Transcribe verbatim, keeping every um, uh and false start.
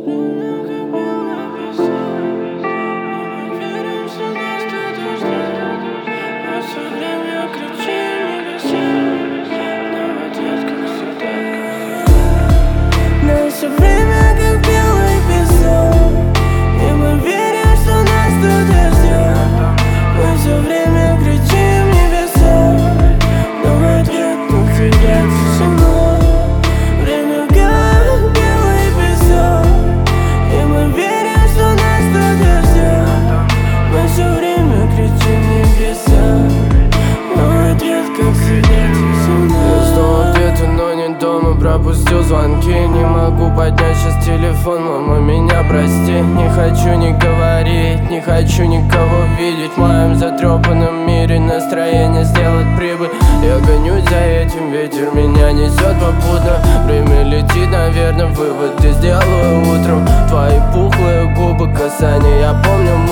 Наше время как белый песок, и мы верим, что нас кто-то ждет. Мы все время кричим небеса, но в ответ тут всегда тишина. Время как белый песок, и мы верим, что нас кто-то ждет. Мы все время кричим небеса, но в ответ как всегда тишина. Я жду ответа, но не дома, пропустил звонки. Не могу поднять сейчас телефон, мама, меня прости. Не хочу ни говорить, не хочу никого видеть. В моем затрепанном мире настроение сделать прибыль. Я гонюсь за этим, ветер меня несет попутно. Время летит, наверное, выводы сделаю утром. Твои пухлые губы, касания, я помню